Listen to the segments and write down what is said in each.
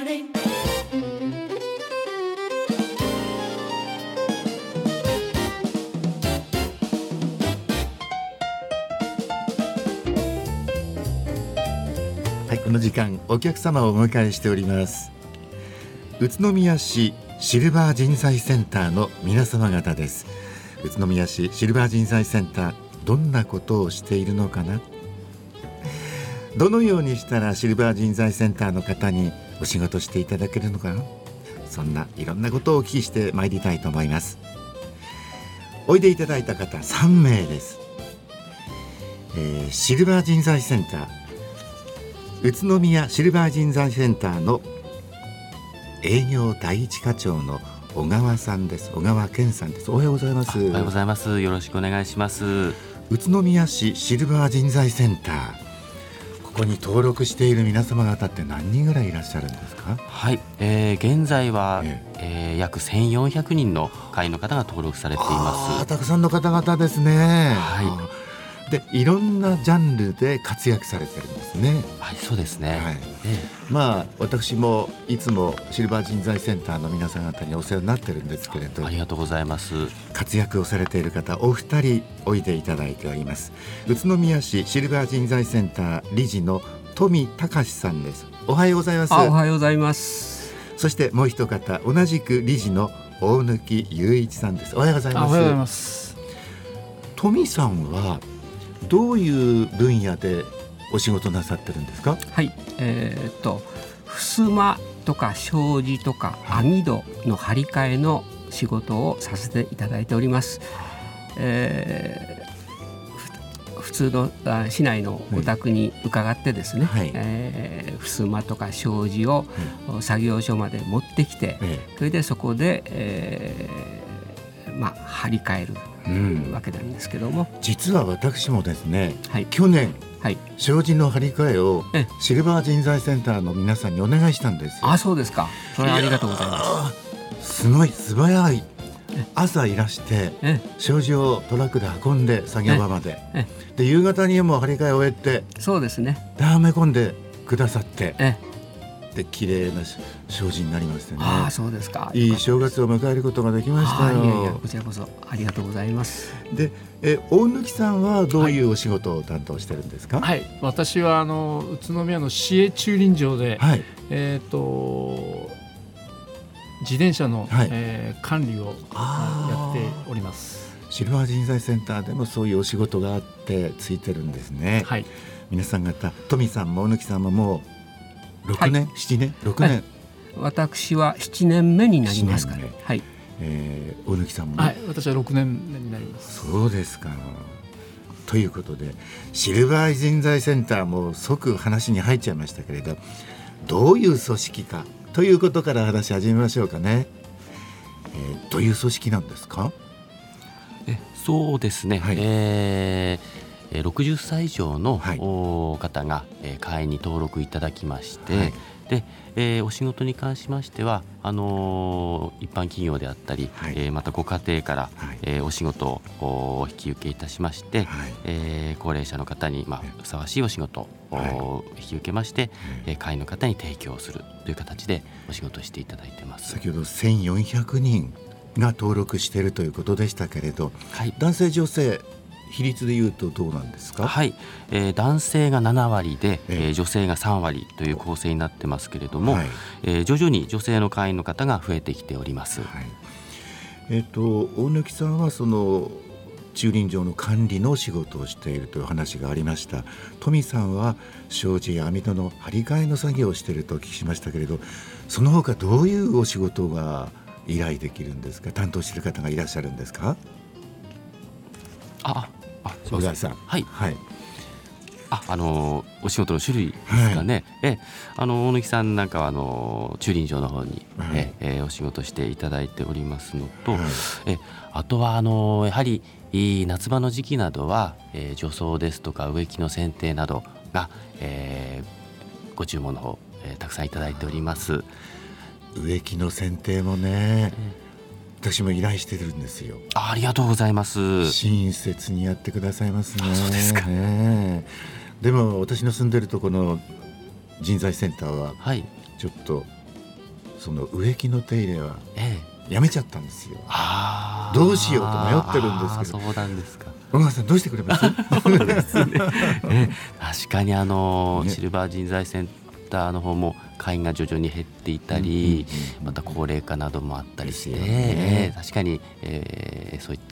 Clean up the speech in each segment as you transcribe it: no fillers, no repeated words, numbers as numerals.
morning. はい、この時間お客様をお迎えしております。宇都宮市シルバー人材センターの皆様方です。宇都宮市シルバー人材センター、どんなことをしているのかな、どのようにしたらシルバー人材センターの方にお仕事していただけるのかな、そんないろんなことをお聞きしてまいりたいと思います。おいでいただいた方3名です。シルバー人材センター、宇都宮シルバー人材センターの営業第一課長の小川さんです。小川健さんです。おはようございます。 おはようございます。よろしくお願いします。 宇都宮市シルバー人材センター、ここに登録している皆様方って何人ぐらいいらっしゃるんですか？ はい、現在は、約1400人の会員の方が登録されています。 たくさんの方々ですね。 はい、 でいろんなジャンルで活躍されてるんですね。 はい、そうですね。 はい、まあ私もいつもシルバー人材センターの皆さん方にお世話になってるんですけれど、 ありがとうございます。 活躍をされている方お二人おいでいただいております。宇都宮市シルバー人材センター理事の富隆さんです。おはようございます。 おはようございます。 そしてもう一方、同じく理事の大貫雄一さんです。おはようございます。 おはようございます。 富さんはどういう分野でお仕事なさってるんですか？ はい、襖とか障子とか網戸の張り替えの仕事をさせていただいております。普通の市内のお宅に伺ってですね、襖とか障子を作業所まで持ってきて、それでそこで、張り替えるわけなんですけども、 実は私もですね、 はい、 去年、 はい、 障子の張り替えをシルバー人材センターの皆さんにお願いしたんですよ。 あ、そうですか。それはありがとうございます。 すごい素早い。朝いらして障子をトラックで運んで作業場まで、で夕方にも張り替えを終えて、 そうですね、 ではめ込んでくださって、で綺麗な障子になりましてね。 あ、そうですか。 いい正月を迎えることができましたよ。 いやいや、こちらこそありがとうございます。 で、大貫さんはどういうお仕事を担当してるんですか？ はい、私は宇都宮の市営駐輪場で、 はい、 自転車の、 はい、 管理をやっております。 シルバー人材センターでもそういうお仕事があってついてるんですね。 はい、 皆さん方、富さんも大貫さんももう6年、7年、6年、 私は7年目になりますから、はい、 大貫さんも、 はい、私は6年目になります。 そうですか。ということでシルバー人材センターも即話に入っちゃいましたけれど、どういう組織かということから話し始めましょうかね。どういう組織なんですか？ そうですね、 はい、 60歳以上の、 はい、 方が、会員に登録いただきまして、はい、でお仕事に関しましては一般企業であったり、はい、またご家庭から、はい、お仕事を引き受けいたしまして、はい、高齢者の方に、ふさわしいお仕事を引き受けまして、はい、会員の方に提供するという形でお仕事をしていただいています。 先ほど1400人が登録しているということでしたけれど、はい、男性女性比率でいうとどうなんですか？ はい、男性が7割で、女性が3割という構成になってますけれども、はい、徐々に女性の会員の方が増えてきております。 はい、大貫さんはその駐輪場の管理の仕事をしているという話がありました。富さんは障子や網戸の張り替えの作業をしているとお聞きしましたけれど、その他どういうお仕事が依頼できるんですか？担当している方がいらっしゃるんですか？小川さん、 はい、 はい、 お仕事の種類ですかね。はい、大貫さんなんかは駐輪場の方に、お仕事していただいておりますのと、あとはやはり夏場の時期などは、除草ですとか植木の剪定などが、ご注文の方、たくさんいただいております。 植木の剪定もね、私も依頼してるんですよ。 ありがとうございます。 親切にやってくださいますね。 そうですか。 でも私の住んでるとこの人材センターはちょっとその植木の手入れはやめちゃったんですよ。どうしようと迷ってるんですけど。 そうなんですか。 小川さんどうしてくれます？ そうですね。確かにシルバー人材センターの方も会員が徐々に減っていたり、また高齢化などもあったりして、確かに、そういった、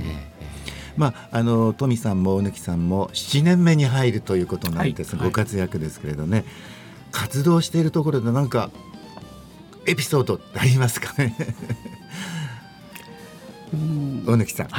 富さんも小貫さんも7年目に入るということなんです、ご活躍ですけれどね、活動しているところで何かエピソードありますかね？大貫さん。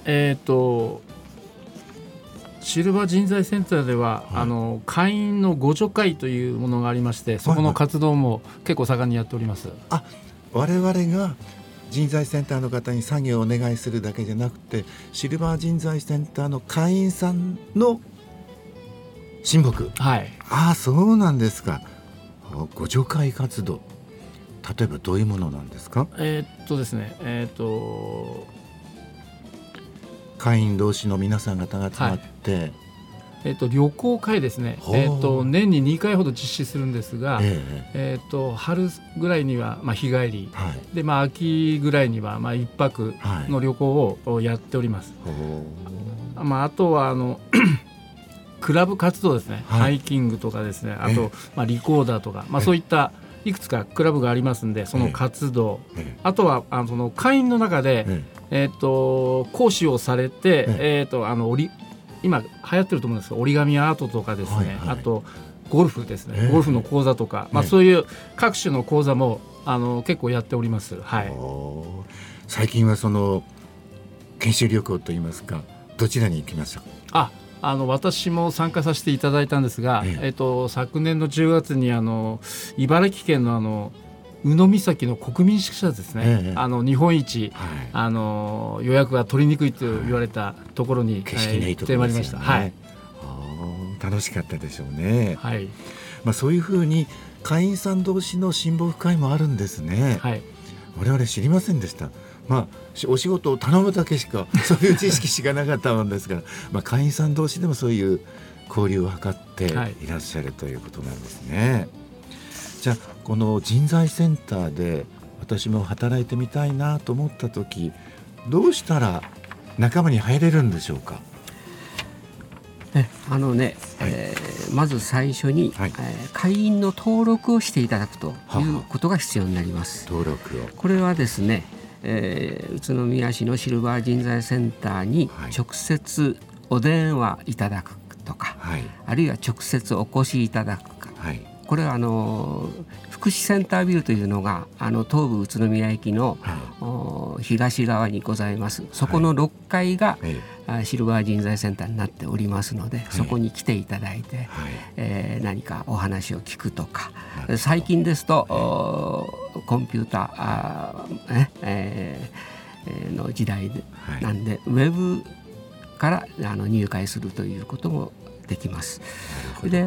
シルバー人材センターでは、会員の互助会というものがありまして、そこの活動も結構盛んにやっております。 我々が人材センターの方に作業をお願いするだけじゃなくて、シルバー人材センターの会員さんの親睦、そうなんですか。互助会活動、例えばどういうものなんですか？ ですね、 会員同士の皆さん方が集まって、 旅行会ですね、年に2回ほど実施するんですが、春ぐらいには日帰り、で秋ぐらいには1泊の旅行をやっております。あとはクラブ活動ですね、ハイキングとかですね、あとリコーダーとか、そういったいくつかクラブがありますんで、その活動、あとはその会員の中で、講師をされて、今流行ってると思うんですけど、折り紙アートとかですね、あとゴルフですね、ゴルフの講座とか、そういう各種の講座も結構やっております。 最近はその研修旅行といいますか、どちらに行きましたか？ 私も参加させていただいたんですが、昨年の10月に茨城県の宇野岬の国民宿舎ですね、日本一、予約が取りにくいと言われたところに行ってまいりました。 楽しかったでしょうね。そういうふうに会員さん同士の親睦会もあるんですね。我々知りませんでした。お仕事を頼むだけしかそういう知識しかなかったもんですから、会員さん同士でもそういう交流を図っていらっしゃるということなんですね。じゃあこの人材センターで私も働いてみたいなと思った時、どうしたら仲間に入れるんでしょうか？ まず最初に、会員の登録をしていただくということが必要になります。 登録を。 これはですね、宇都宮市のシルバー人材センターに直接お電話いただくとか、あるいは直接お越しいただくか、これは福祉センタービルというのが東武宇都宮駅の、東側にございます。そこの6階が、シルバー人材センターになっておりますので、そこに来ていただいて、何かお話を聞くとか、最近ですと、コンピューター、の時代なんで、ウェブから入会するということもできます。で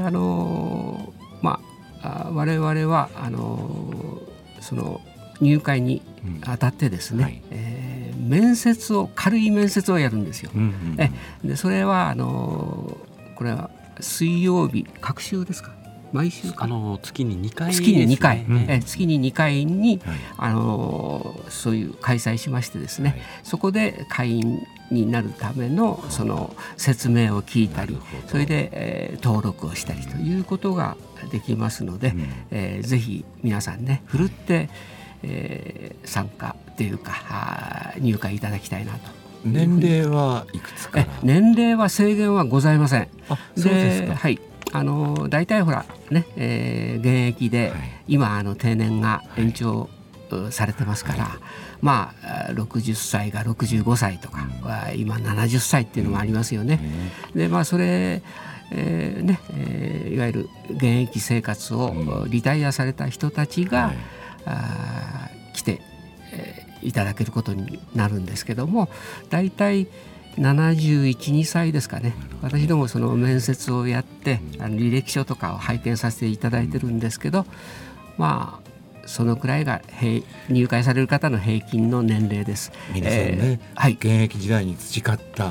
我々はその入会にあたってですね、軽い面接をやるんですよ。でそれはこれは水曜日、隔週ですか、毎週か、 月に2回月に2回、月に2回に、そういう開催しましてですね、そこで会員になるためのその説明を聞いたり、それで、登録をしたりということができますので、ぜひ皆さんね、ふるって、参加というか入会いただきたいなと。 年齢はいくつか？ 年齢は制限はございません。 そうですか。 大体ほらね、現役で、今定年が延長されてますから、60歳が65歳とか、今70歳っていうのもありますよね。でそれいわゆる現役生活をリタイアされた人たちが、来て、いただけることになるんですけども、大体71、2歳ですかね。私どもその面接をやって履歴書とかを拝見させていただいてるんですけど、そのくらいが入会される方の平均の年齢です。 皆さんね、現役時代に培った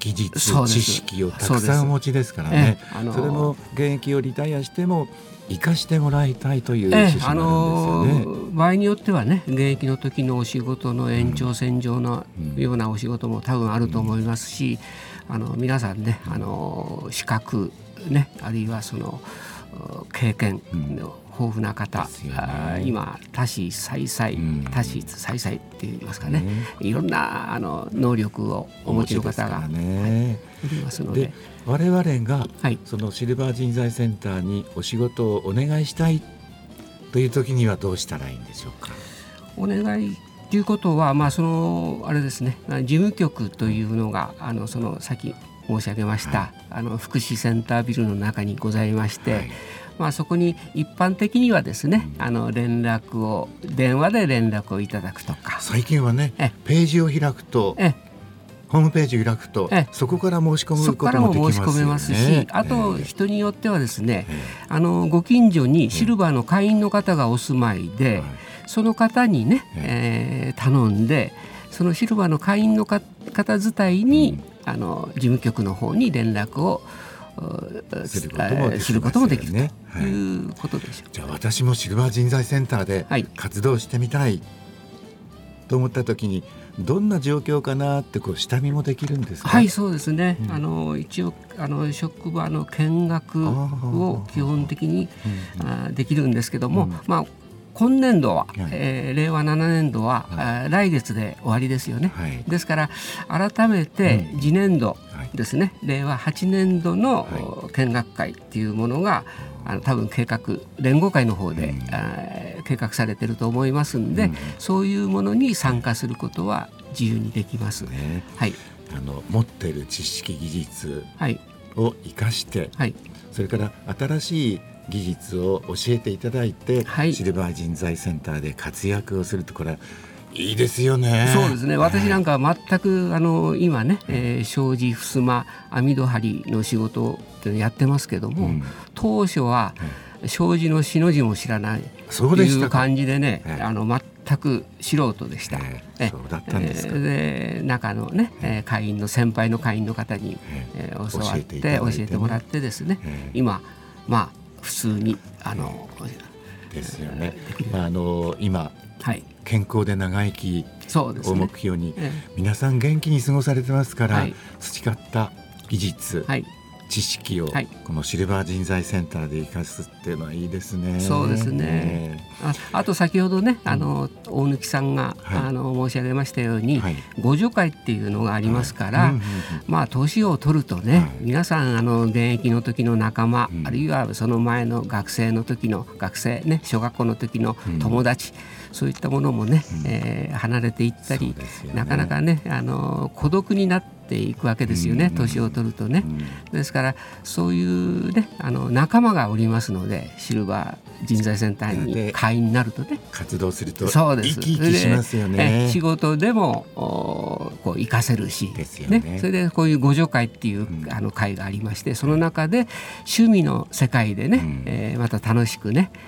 技術知識をたくさんお持ちですからね、それも現役をリタイアしても生かしてもらいたいという趣旨なんですよね。 場合によってはね、現役の時のお仕事の延長線上のようなお仕事も多分あると思いますし、皆さんね、資格ね、あるいはその経験の豊富な方、今多子再々って言いますかね、いろんな能力をお持ちの方がおりますので、 我々がそのシルバー人材センターにお仕事をお願いしたいという時にはどうしたらいいんでしょうか。 お願いということは、そのあれですね、事務局というのがその先申し上げました、福祉センタービルの中にございまして、そこに一般的にはですね、連絡を電話で連絡をいただくとか、 最近はねページを開くとホームページを開くとそこから申し込むこともできますよね。そこからも申し込めますし、あと人によってはですね、ご近所にシルバーの会員の方がお住まいで、その方にね、頼んで、そのシルバーの会員の方自体に、事務局の方に連絡をすることもできるということでしょう。 じゃあ私もシルバー人材センターで活動してみたいと思った時にどんな状況かなって下見もできるんですか。 はい、そうですね、一応職場の見学を基本的にできるんですけども、今年度は、令和7年度は、来月で終わりですよね、ですから改めて次年度ですね、令和8年度の見学会っていうものが多分連合会の方で、計画されていると思いますんで、そういうものに参加することは自由にできます、 持っている知識技術を生かして、それから新しい技術を教えていただいて、シルバー人材センターで活躍をすると、これはいいですよね。 そうですね、私なんか全く今ね、障子襖網戸張りの仕事ってやってますけども、当初は障子のしの字も知らないという感じでね、全く素人でした。 そうだったんですか。 で中のね、会員の先輩の会員の方に、教えてもらってですね、今普通にですよね。今、健康で長生きを目標に、皆さん元気に過ごされてますから、培った技術、知識をこのシルバー人材センターで生かすっていうのはいいですね。 そうですね。あと先ほどね、大貫さんが、申し上げましたように、互助会っていうのがありますから、年を取るとね、皆さん現役の時の仲間、あるいはその前の学生の時の小学校の時の友達、そういったものもね、離れていったり、なかなかね孤独になっていくわけですよね、年を取るとね。ですからそういうね仲間がおりますので、シルバー人材センターに会員になるとね、 活動すると生き生きしますよね。 仕事でも活かせるし、それでこういう互助会っていう会がありまして、その中で趣味の世界でね、また楽しくね、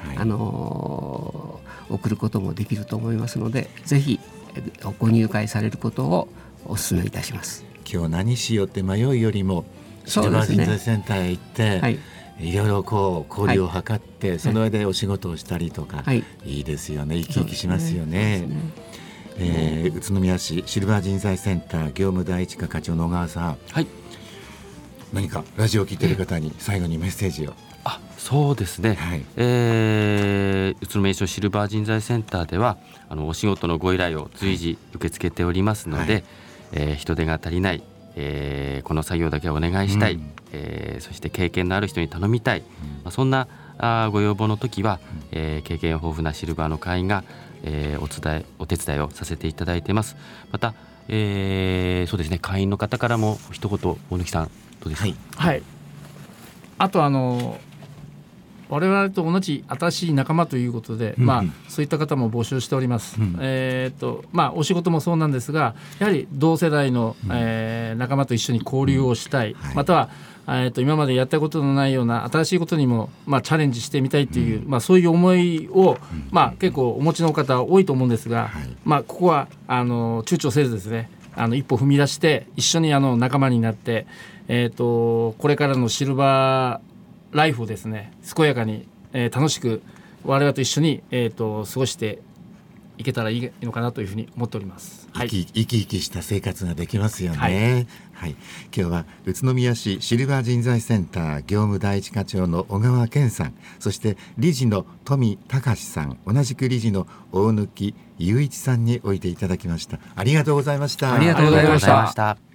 送ることもできると思いますので、ぜひご入会されることをお勧めいたします。 今日何しようって迷うよりも、シルバー人材センターへ行って、いろいろ交流を図って、その上でお仕事をしたりとか、いいですよね。生き生きしますよね。宇都宮市シルバー人材センター業務第一課課長の小川さん、何かラジオを聞いている方に最後にメッセージを。 そうですね、宇都宮市シルバー人材センターではお仕事のご依頼を随時受け付けておりますので、人手が足りない、この作業だけはお願いしたい、そして経験のある人に頼みたい、そんなご要望の時は、経験豊富なシルバーの会員が、お手伝いをさせていただいています。また、そうですね、会員の方からも一言、大貫さんどうですか。 あと我々と同じ新しい仲間ということで、そういった方も募集しております。お仕事もそうなんですが、やはり同世代の、仲間と一緒に交流をしたい、または、今までやったことのないような新しいことにも、チャレンジしてみたいという、そういう思いを、結構お持ちの方多いと思うんですが、ここは躊躇せずですね、 一歩踏み出して一緒に仲間になって、これからのシルバーライフをですね健やかに、楽しく我々と一緒に、過ごしていけたらいいのかなというふうに思っております。 生き生きした生活ができますよね。はい、今日は宇都宮市シルバー人材センター業務第一課長の小川健さん、そして理事の富隆さん、同じく理事の大貫雄一さんにおいていただきました。ありがとうございました。 ありがとうございました。